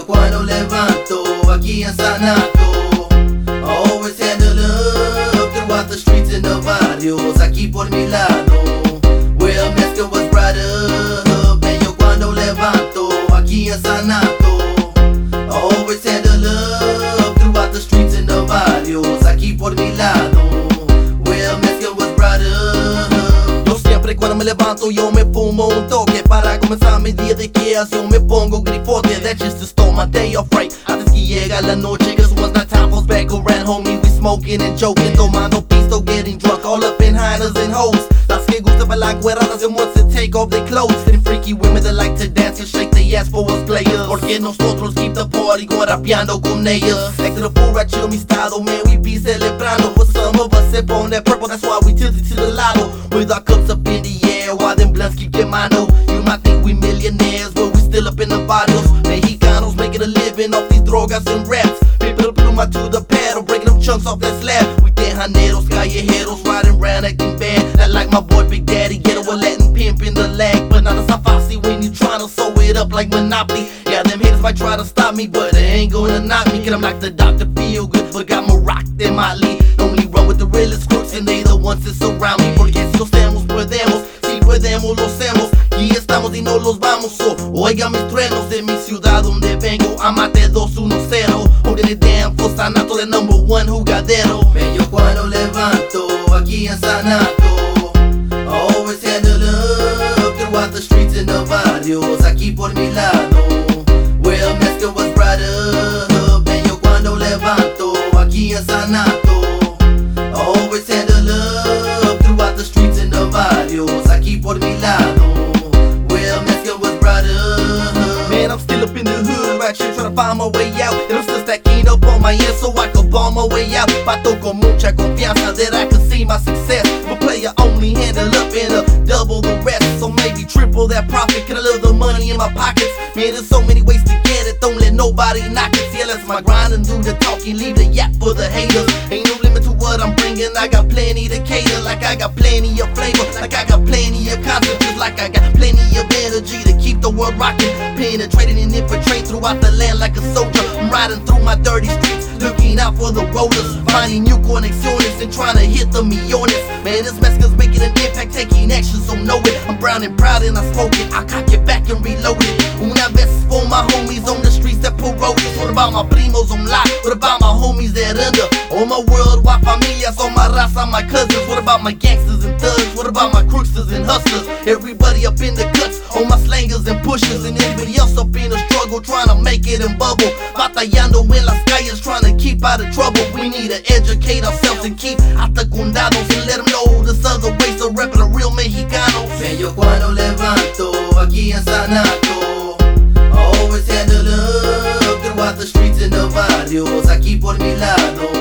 cuando levanto aquí en Sanato, I always handle up throughout the streets and the barrios aquí por mi lado. Well, Mezcal was brought up, and yo cuando levanto aquí en Sanato, I always handle up throughout the streets and the barrios aquí por mi lado. Well, Mezcal was brought up. Yo siempre cuando me levanto yo me fumo un toque para comenzar mi día de creación. Me pongo grifote, that's just to start my day off right. Antes que llega la noche, cause once that time falls back around, homie, we smoking and joking, tomando pisto, getting drunk, all up in hiders and hoes. Las que gustan bailar güeradas and wants to take off their clothes, and freaky women that like to dance and shake their ass for us players. Porque nosotros keep the party going rapeando con ellas. Back to the full right chill, mi estado, man, we be celebrando. For some of us sip on that purple, that's why we tilted to the lado, with our cups up in the air while them blunts keep quemando. You might think we millionaires, but we still up in the barrios. Mexicanos making a living off these drogas and raps. People pluma to the pedal, breaking them chunks off that slab. We tejaneros, callejeros, riding round acting bad. Not like my boy Big Daddy, get a Latin pimp in the lag. But not a safasi when you tryna sew it up like Monopoly. Yeah, them haters might try to stop me, but they ain't gonna knock me. Cause I'm like the Dr. Feel Good, but got more rock than my lead. Only run with the realest crooks, and they the ones that surround me. Porque si los tenemos, podemos, si podemos, lo hacemos. Y estamos y no los vamos, so oiga mis truenos de mi ciudad donde vengo. Amate 210, holding it down for Sanato, the #1 jugadero. Man, yo cuando levanto aquí en Sanato, I always handle up throughout the streets and the barrios aquí por mi lado. Well, Mezcal was brought up, and yo cuando levanto aquí en Sanato, I always handle up throughout the streets and the barrios aquí por mi lado. Man, I'm still up in the hood, right here trying to find my way out. And I'm still stacking up on my end so I can ball my way out. Pato con mucha confianza that I can see my success. I'm a player only, handle up and double the rest. So maybe triple that profit, cause I love the money in my pockets. Man, there's so many ways to get it, don't let nobody knock it. See, that's my grind and do the talking, leave the yap for the haters. Ain't no limit to what I'm bringing, I got plenty to cater. Like I got plenty of flavor, like I got plenty of content. Just like I got plenty of energy to keep the world rocking. Penetrating and infiltrating throughout the land like a soldier. I'm riding through my dirty streets, looking out for the rollers, finding new conexiones and trying to hit the millones. Man, this Mezcal's making an impact, taking action, so know it. I'm brown and proud and I smoke it, I cock it back and reload it. Una vez for my homies on the streets that pull roses. What about my primos on lock? What about my homies that under? All my worldwide familias, all my raza, my cousins. What about my gangsters and thugs? What about my crooksters and hustlers? Everybody up in the cuts, all my slangers and pushers, and everybody else up in the struggle trying to make it and bubble. Batallando en las calles trying to keep out of trouble. We need to educate ourselves and keep out the condados and let them know there's other ways of repping a real Mexicano. Man, yo cuando levanto aquí en Sanato, I always handle up throughout the streets and the barrios aquí por mi lado.